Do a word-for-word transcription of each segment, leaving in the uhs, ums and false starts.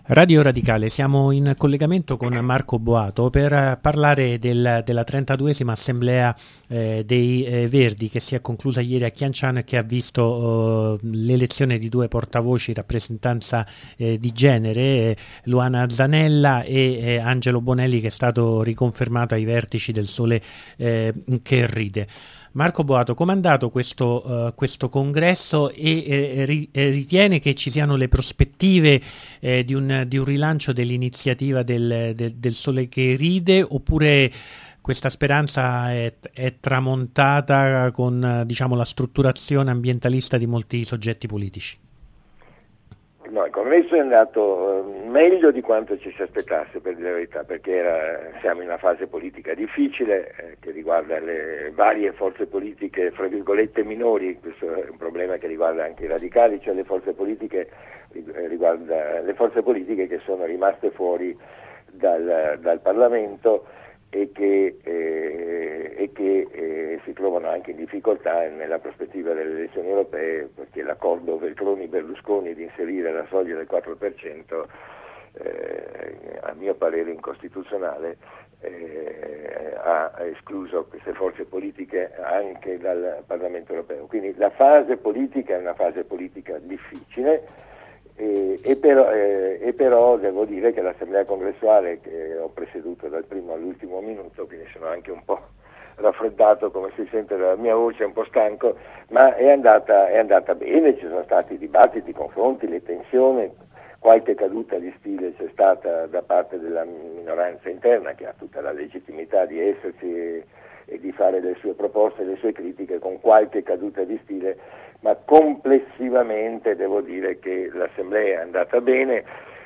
Radio Radicale, siamo in collegamento con Marco Boato per parlare del, della trentaduesima assemblea eh, dei eh, Verdi che si è conclusa ieri a Chianciano e che ha visto eh, l'elezione di due portavoci rappresentanza eh, di genere, eh, Luana Zanella e eh, Angelo Bonelli, che è stato riconfermato ai vertici del Sole eh, che ride. Marco Boato, com'è andato questo, uh, questo congresso e eh, ri, eh, ritiene che ci siano le prospettive eh, di, un, di un rilancio dell'iniziativa del, del, del Sole che ride, oppure questa speranza è, è tramontata con, diciamo, la strutturazione ambientalista di molti soggetti politici? No, il congresso è andato meglio di quanto ci si aspettasse, per dire la verità, perché era, siamo in una fase politica difficile eh, che riguarda le varie forze politiche, fra virgolette, minori. Questo è un problema che riguarda anche i radicali, cioè le forze politiche, riguarda le forze politiche che sono rimaste fuori dal, dal Parlamento e che, eh, e che eh, si trovano anche in difficoltà nella prospettiva delle elezioni europee, perché l'accordo Veltroni-Berlusconi di inserire la soglia del quattro per cento eh, a mio parere incostituzionale eh, ha escluso queste forze politiche anche dal Parlamento europeo. Quindi la fase politica è una fase politica difficile. E, e, però, eh, e però devo dire che l'assemblea congressuale, che ho presieduto dal primo all'ultimo minuto, quindi sono anche un po' raffreddato, come si sente dalla mia voce, un po' stanco, ma è andata, è andata bene. Ci sono stati dibattiti, confronti, le tensioni, qualche caduta di stile c'è stata da parte della minoranza interna, che ha tutta la legittimità di esserci e, e di fare le sue proposte, le sue critiche, con qualche caduta di stile, ma complessivamente devo dire che l'assemblea è andata bene.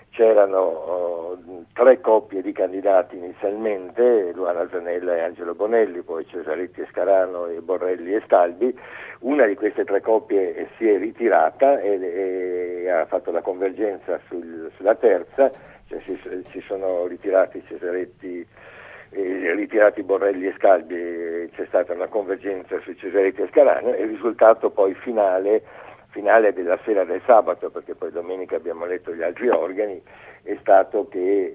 C'erano uh, tre coppie di candidati inizialmente, Luana Zanella e Angelo Bonelli, poi Cesaretti e Scarano e Borrelli e Stalbi. Una di queste tre coppie si è ritirata e, e ha fatto la convergenza sul, sulla terza, cioè si, si sono ritirati Cesaretti Eh, ritirati Borrelli e Scalbi, eh, c'è stata una convergenza su Cesaretti e Scarano, e il risultato poi finale, finale della sera del sabato, perché poi domenica abbiamo letto gli altri organi, è stato che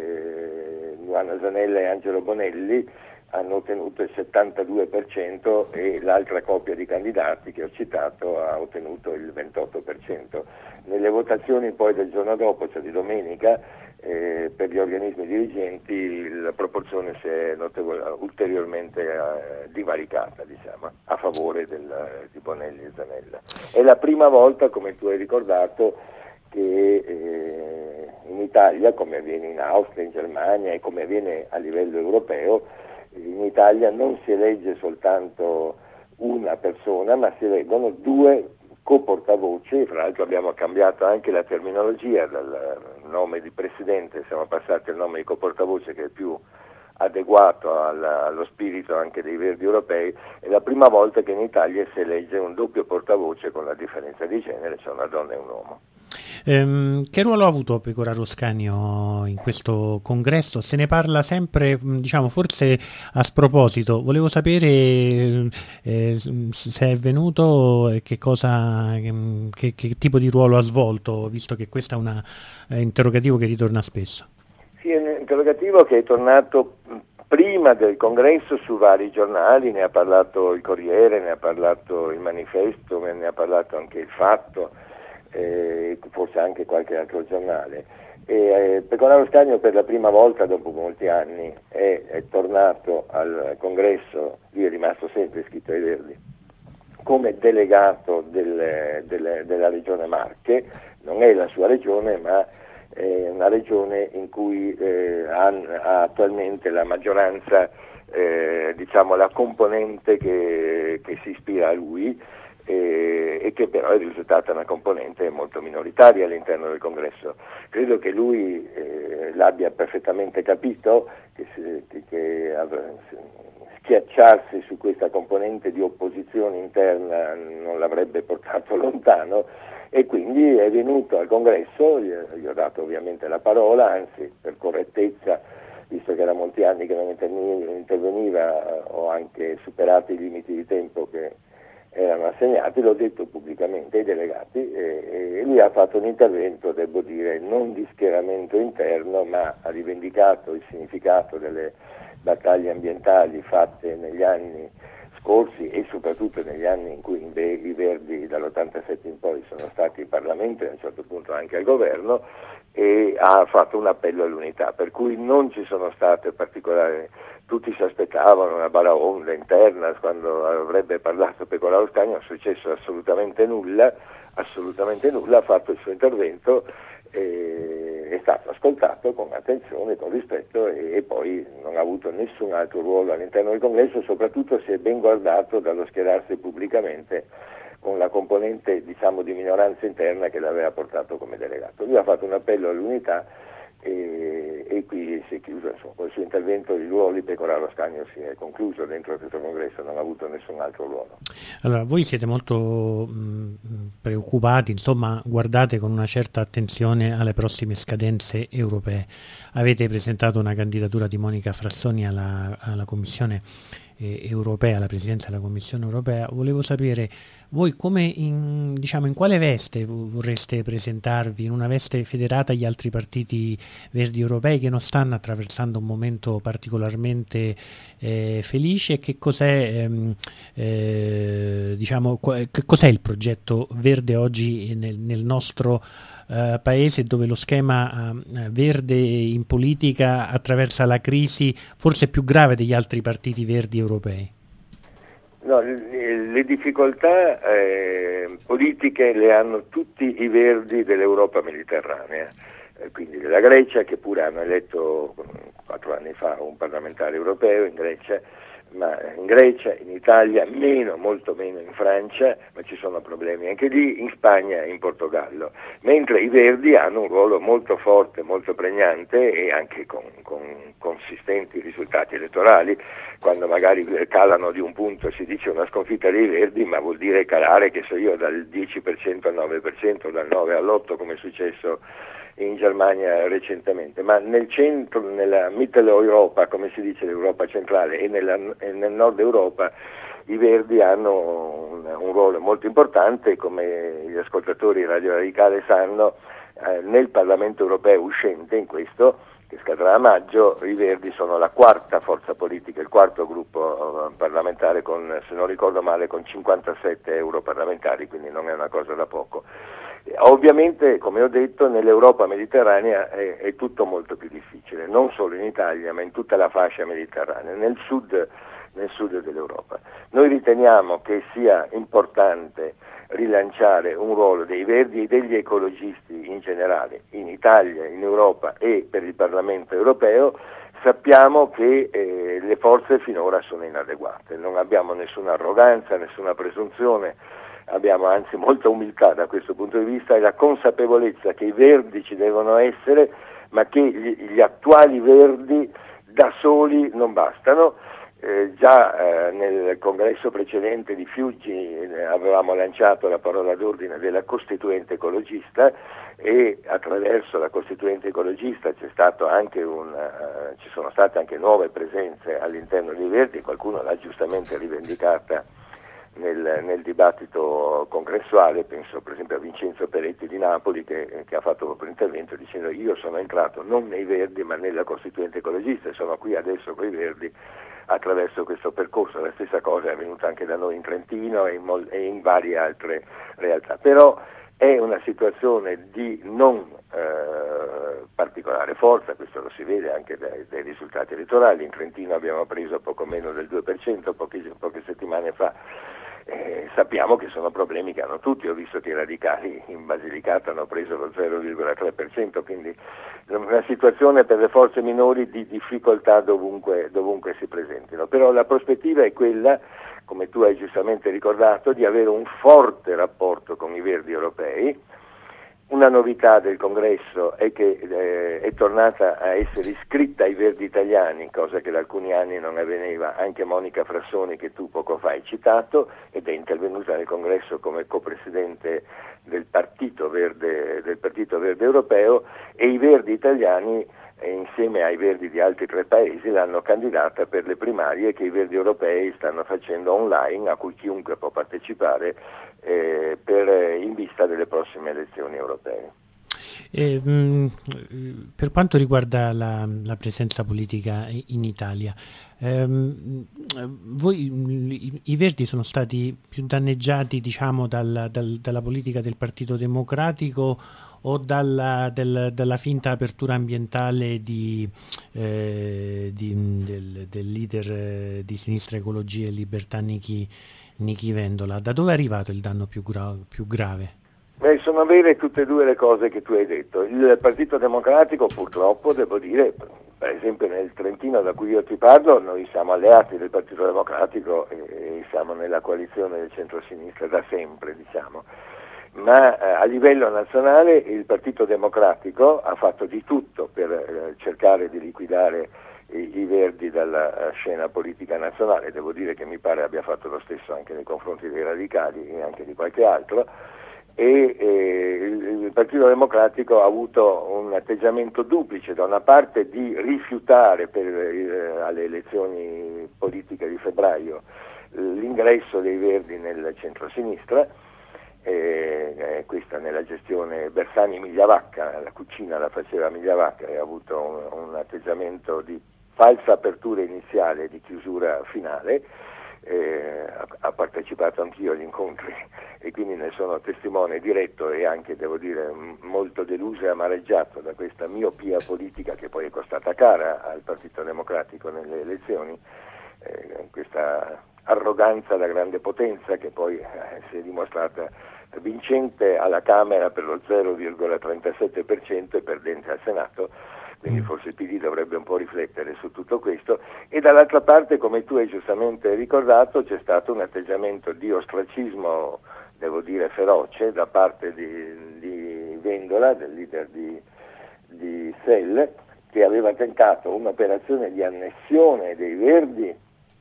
eh, Luana Zanella e Angelo Bonelli hanno ottenuto il settantadue per cento e l'altra coppia di candidati che ho citato ha ottenuto il ventotto per cento. Nelle votazioni poi del giorno dopo, cioè di domenica, eh, per gli organismi dirigenti la proporzione si è notevole, ulteriormente eh, divaricata, diciamo, a favore del, di Bonelli e Zanella. È la prima volta, come tu hai ricordato, che eh, in Italia, come avviene in Austria, in Germania e come avviene a livello europeo, in Italia non si elegge soltanto una persona, ma si eleggono due coportavoci. Fra l'altro abbiamo cambiato anche la terminologia, dal nome di presidente siamo passati al nome di coportavoce, che è più adeguato alla, allo spirito anche dei Verdi europei. È la prima volta che in Italia si elegge un doppio portavoce con la differenza di genere, cioè una donna e un uomo. Ehm, che ruolo ha avuto Pecoraro Scanio in questo congresso? Se ne parla sempre, diciamo, forse a sproposito. Volevo sapere eh, se è venuto e che cosa, che, che tipo di ruolo ha svolto, visto che questo è un eh, interrogativo che ritorna spesso. Sì, è un interrogativo che è tornato prima del congresso su vari giornali, ne ha parlato il Corriere, ne ha parlato il Manifesto, ne ha parlato anche il Fatto, eh, forse anche qualche altro giornale. E, eh, Pecoraro Scanio per la prima volta dopo molti anni è, è tornato al congresso, lui è rimasto sempre iscritto ai Verdi, come delegato del, del, della regione Marche. Non è la sua regione, ma è una regione in cui eh, ha, ha attualmente la maggioranza, eh, diciamo la componente che, che si ispira a lui, eh, e che però è risultata una componente molto minoritaria all'interno del congresso. Credo che lui eh, l'abbia perfettamente capito, che, si, che, che av- schiacciarsi su questa componente di opposizione interna non l'avrebbe portato lontano, e quindi è venuto al congresso. Gli, gli ho dato ovviamente la parola, anzi per correttezza, visto che era molti anni che non interveniva, ho anche superato i limiti di tempo che erano assegnati, l'ho detto pubblicamente ai delegati, e, e lui ha fatto un intervento, devo dire, non di schieramento interno, ma ha rivendicato il significato delle battaglie ambientali fatte negli anni scorsi e soprattutto negli anni in cui i Verdi dall'ottantasette in poi sono stati in Parlamento e a un certo punto anche al governo, e ha fatto un appello all'unità, per cui non ci sono state particolari, tutti si aspettavano una baraonda interna quando avrebbe parlato Pecoraro Scanio, non è successo assolutamente nulla, assolutamente nulla, ha fatto il suo intervento, e è stato ascoltato con attenzione, con rispetto, e, e poi non ha avuto nessun altro ruolo all'interno del congresso, soprattutto si è ben guardato dallo schierarsi pubblicamente con la componente, diciamo, di minoranza interna che l'aveva portato come delegato. Lui ha fatto un appello all'unità e, e qui si è chiuso, insomma, con il suo intervento il ruolo di Pecoraro Scanio si è concluso dentro questo congresso, non ha avuto nessun altro ruolo. Allora, voi siete molto mh, preoccupati, insomma, guardate con una certa attenzione alle prossime scadenze europee. Avete presentato una candidatura di Monica Frassoni alla, alla Commissione eh, europea, alla Presidenza della Commissione europea. Volevo sapere voi come in, diciamo, in quale veste vorreste presentarvi, in una veste federata agli altri partiti verdi europei che non stanno attraversando un momento particolarmente eh, felice, e che cos'è ehm, eh, diciamo, che cos'è il progetto verde oggi nel, nel nostro eh, paese, dove lo schema eh, verde in politica attraversa la crisi forse più grave degli altri partiti verdi europei? No, le, le difficoltà eh, politiche le hanno tutti i verdi dell'Europa mediterranea, eh, quindi della Grecia, che pure hanno eletto quattro anni fa un parlamentare europeo in Grecia, ma in Grecia, in Italia, meno, molto meno in Francia, ma ci sono problemi anche lì, in Spagna e in Portogallo, mentre i Verdi hanno un ruolo molto forte, molto pregnante e anche con, con consistenti risultati elettorali. Quando magari calano di un punto si dice una sconfitta dei Verdi, ma vuol dire calare, che so io, dal dieci per cento al nove per cento, dal nove all'otto, come è successo in Germania recentemente, ma nel centro, nella Mitteleuropa, come si dice, l'Europa centrale, e, nella, e nel nord Europa i Verdi hanno un, un ruolo molto importante, come gli ascoltatori Radio Radicale sanno, eh, nel Parlamento europeo uscente, in questo, che scadrà a maggio, i Verdi sono la quarta forza politica, il quarto gruppo parlamentare, con, se non ricordo male, con cinquantasette europarlamentari, quindi non è una cosa da poco. Ovviamente, come ho detto, nell'Europa mediterranea è, è tutto molto più difficile, non solo in Italia, ma in tutta la fascia mediterranea, nel sud, nel sud dell'Europa. Noi riteniamo che sia importante rilanciare un ruolo dei Verdi e degli ecologisti in generale, in Italia, in Europa e per il Parlamento europeo. Sappiamo che eh, le forze finora sono inadeguate, non abbiamo nessuna arroganza, nessuna presunzione, abbiamo anzi molta umiltà da questo punto di vista e la consapevolezza che i Verdi ci devono essere, ma che gli, gli attuali Verdi da soli non bastano. Eh, già eh, nel congresso precedente di Fiuggi eh, avevamo lanciato la parola d'ordine della Costituente ecologista, e attraverso la Costituente ecologista c'è stato anche un, uh, ci sono state anche nuove presenze all'interno dei Verdi, qualcuno l'ha giustamente rivendicata nel, nel dibattito congressuale. Penso per esempio a Vincenzo Peretti di Napoli, che, che ha fatto proprio un intervento dicendo: io sono entrato non nei Verdi ma nella Costituente ecologista e sono qui adesso con i Verdi attraverso questo percorso. La stessa cosa è avvenuta anche da noi in Trentino e in, mol- e in varie altre realtà, però è una situazione di non eh, particolare forza, questo lo si vede anche dai, dai risultati elettorali. In Trentino abbiamo preso poco meno del due per cento poche, poche settimane fa. Eh, sappiamo che sono problemi che hanno tutti, ho visto che i radicali in Basilicata hanno preso lo zero virgola tre per cento, quindi una situazione per le forze minori di difficoltà dovunque, dovunque si presentino. Però la prospettiva è quella, come tu hai giustamente ricordato, di avere un forte rapporto con i Verdi europei. Una novità del congresso è che eh, è tornata a essere iscritta ai Verdi italiani, cosa che da alcuni anni non avveniva, anche Monica Frassoni, che tu poco fa hai citato, ed è intervenuta nel congresso come copresidente del Partito Verde, del Partito Verde Europeo, e i Verdi italiani e insieme ai Verdi di altri tre paesi l'hanno candidata per le primarie che i Verdi europei stanno facendo online, a cui chiunque può partecipare eh, per, in vista delle prossime elezioni europee. E, mh, per quanto riguarda la, la presenza politica in Italia, ehm, voi, i, i Verdi sono stati più danneggiati, diciamo, dal, dal, dalla politica del Partito Democratico o dalla, del, dalla finta apertura ambientale di, eh, di, del, del leader eh, di Sinistra Ecologia e Libertà Nichi, Nichi Vendola? Da dove è arrivato il danno più, gra- più grave? Beh, sono vere tutte e due le cose che tu hai detto. Il Partito Democratico, purtroppo, devo dire, per esempio nel Trentino da cui io ti parlo, noi siamo alleati del Partito Democratico e siamo nella coalizione del centro-sinistra da sempre, diciamo. Ma eh, a livello nazionale il Partito Democratico ha fatto di tutto per eh, cercare di liquidare i, i Verdi dalla uh, scena politica nazionale. Devo dire che mi pare abbia fatto lo stesso anche nei confronti dei radicali e anche di qualche altro. E eh, il, il Partito Democratico ha avuto un atteggiamento duplice, da una parte di rifiutare per, eh, alle elezioni politiche di febbraio l'ingresso dei Verdi nel centro-sinistra, eh, eh, questa nella gestione Bersani-Migliavacca, la cucina la faceva Migliavacca e ha avuto un, un atteggiamento di falsa apertura iniziale e di chiusura finale. Eh, ha partecipato anch'io agli incontri e quindi ne sono testimone diretto e anche, devo dire, m- molto deluso e amareggiato da questa miopia politica che poi è costata cara al Partito Democratico nelle elezioni, eh, questa arroganza da grande potenza che poi eh, si è dimostrata vincente alla Camera per lo zero virgola trentasette per cento e perdente al Senato. Quindi forse il P D dovrebbe un po' riflettere su tutto questo, e dall'altra parte, come tu hai giustamente ricordato, c'è stato un atteggiamento di ostracismo, devo dire feroce, da parte di, di Vendola, del leader di, di S E L, che aveva tentato un'operazione di annessione dei Verdi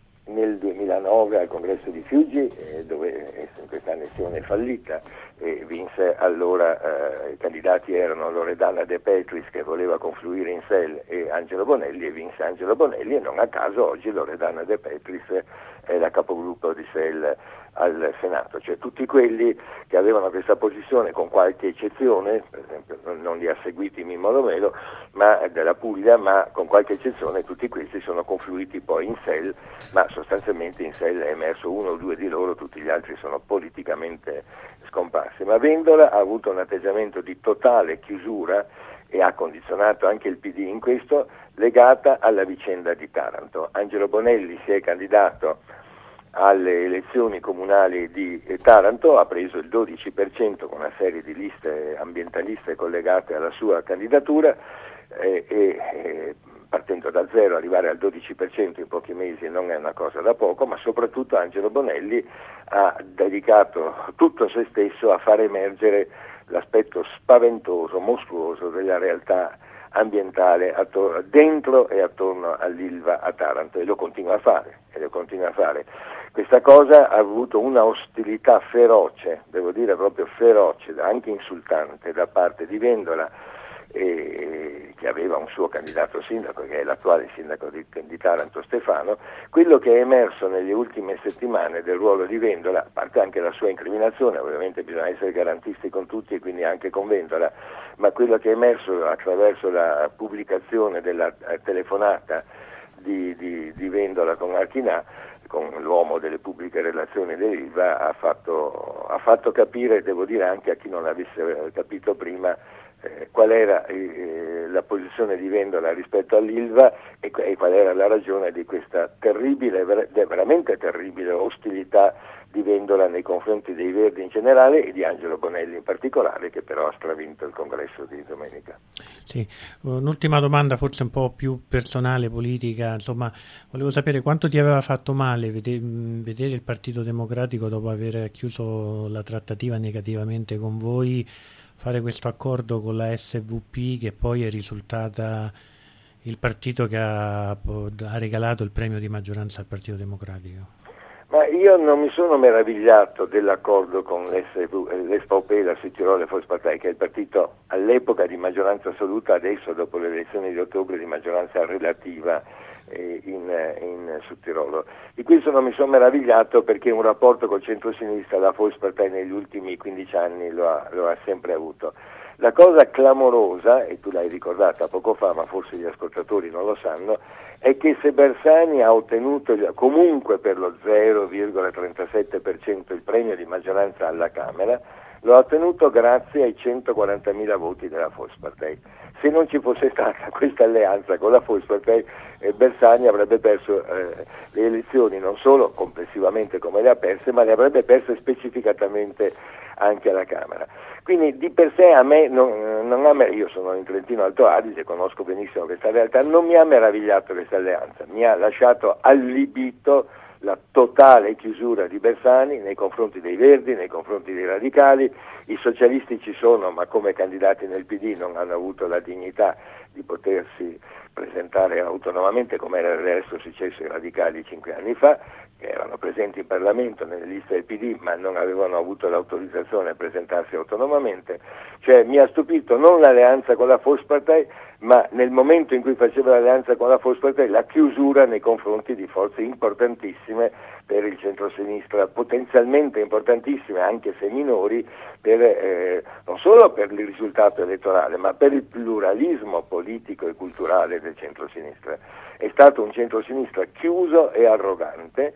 nel duemilanove al congresso di Fiuggi, eh, dove questa annessione è fallita e vinse allora, eh, i candidati erano Loredana De Petris che voleva confluire in S E L e Angelo Bonelli, e vinse Angelo Bonelli, e non a caso oggi Loredana De Petris è la capogruppo di S E L al Senato. Cioè tutti quelli che avevano questa posizione, con qualche eccezione, per esempio non, non li ha seguiti Mimmo Romero, ma della Puglia, ma con qualche eccezione tutti questi sono confluiti poi in S E L, ma sostanzialmente in S E L è emerso uno o due di loro, tutti gli altri sono politicamente scomparsi. Ma Vendola ha avuto un atteggiamento di totale chiusura e ha condizionato anche il P D in questo, legata alla vicenda di Taranto. Angelo Bonelli si è candidato alle elezioni comunali di Taranto, ha preso il dodici per cento con una serie di liste ambientaliste collegate alla sua candidatura, eh, e eh, partendo da zero arrivare al dodici per cento in pochi mesi non è una cosa da poco, ma soprattutto Angelo Bonelli ha dedicato tutto se stesso a far emergere l'aspetto spaventoso, mostruoso della realtà ambientale attorno, dentro e attorno all'Ilva a Taranto, e lo continua a fare, e lo continua a fare. Questa cosa ha avuto una ostilità feroce, devo dire proprio feroce, anche insultante, da parte di Vendola, eh, che aveva un suo candidato sindaco, che è l'attuale sindaco di, di Taranto, Stefano. Quello che è emerso nelle ultime settimane del ruolo di Vendola, a parte anche la sua incriminazione, ovviamente bisogna essere garantisti con tutti e quindi anche con Vendola, ma quello che è emerso attraverso la pubblicazione della telefonata di, di, di Vendola con Archinà, con l'uomo delle pubbliche relazioni dell'Ilva, ha fatto, ha fatto capire, devo dire anche a chi non avesse capito prima, eh, qual era eh, la posizione di Vendola rispetto all'Ilva e, e qual era la ragione di questa terribile, ver- veramente terribile ostilità di Vendola nei confronti dei Verdi in generale e di Angelo Bonelli in particolare, che però ha stravinto il congresso di domenica. Sì, un'ultima domanda forse un po' più personale, politica, insomma, volevo sapere quanto ti aveva fatto male vedere, vedere il Partito Democratico, dopo aver chiuso la trattativa negativamente con voi, fare questo accordo con la S V P, che poi è risultata il partito che ha, ha regalato il premio di maggioranza al Partito Democratico. Ma io non mi sono meravigliato dell'accordo con l'S-V P, la Südtiroler Volkspartei, che è il partito all'epoca di maggioranza assoluta, adesso dopo le elezioni di ottobre di maggioranza relativa eh, in, in Südtirolo. Di questo non mi sono meravigliato perché un rapporto col centro-sinistra la Volkspartei negli ultimi quindici anni lo ha, lo ha sempre avuto. La cosa clamorosa, e tu l'hai ricordata poco fa, ma forse gli ascoltatori non lo sanno, è che se Bersani ha ottenuto comunque per lo zero virgola trentasette per cento il premio di maggioranza alla Camera, lo ha ottenuto grazie ai centoquarantamila voti della Volkspartei. Se non ci fosse stata questa alleanza con la Volkspartei, eh, Bersani avrebbe perso eh, le elezioni non solo complessivamente come le ha perse, ma le avrebbe perse specificatamente anche alla Camera. Quindi di per sé a me, non, non ha, io sono in Trentino Alto Adige, conosco benissimo questa realtà, non mi ha meravigliato questa alleanza, mi ha lasciato allibito la totale chiusura di Bersani nei confronti dei Verdi, nei confronti dei radicali. I socialisti ci sono, ma come candidati nel P D non hanno avuto la dignità di potersi presentare autonomamente, come era del resto successo ai radicali cinque anni fa, che erano presenti in Parlamento nelle liste del P D ma non avevano avuto l'autorizzazione a presentarsi autonomamente. Cioè mi ha stupito non l'alleanza con la Volkspartei, ma nel momento in cui faceva l'alleanza con la Volkspartei la chiusura nei confronti di forze importantissime per il centro-sinistra, potenzialmente importantissime anche se minori, per, eh, non solo per il risultato elettorale ma per il pluralismo politico e culturale del centro-sinistra. È stato un centro-sinistra chiuso e arrogante.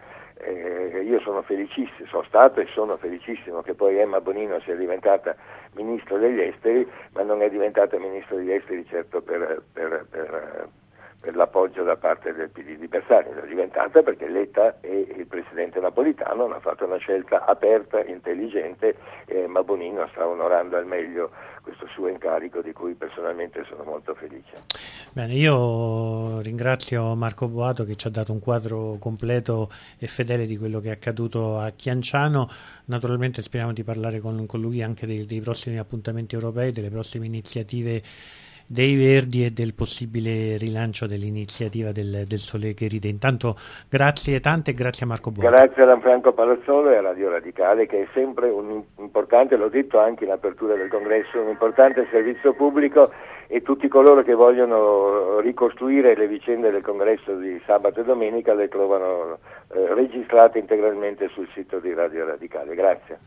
Eh, io sono felicissimo, sono stato e sono felicissimo che poi Emma Bonino sia diventata ministro degli esteri, ma non è diventata ministro degli esteri certo per, per, per, per l'appoggio da parte del P D di Bersani, l'è diventata perché Letta e il presidente Napolitano hanno fatto una scelta aperta, intelligente, e Emma Bonino sta onorando al meglio questo suo incarico di cui personalmente sono molto felice. Bene, io ringrazio Marco Boato che ci ha dato un quadro completo e fedele di quello che è accaduto a Chianciano. Naturalmente speriamo di parlare con, con lui anche dei, dei prossimi appuntamenti europei, delle prossime iniziative dei Verdi e del possibile rilancio dell'iniziativa del, del Sole che ride. Intanto grazie tante e grazie a Marco Boato. Grazie a Lanfranco Palazzolo e a Radio Radicale, che è sempre un importante, l'ho detto anche in apertura del congresso, un importante servizio pubblico, e tutti coloro che vogliono ricostruire le vicende del congresso di sabato e domenica le trovano eh, registrate integralmente sul sito di Radio Radicale. Grazie.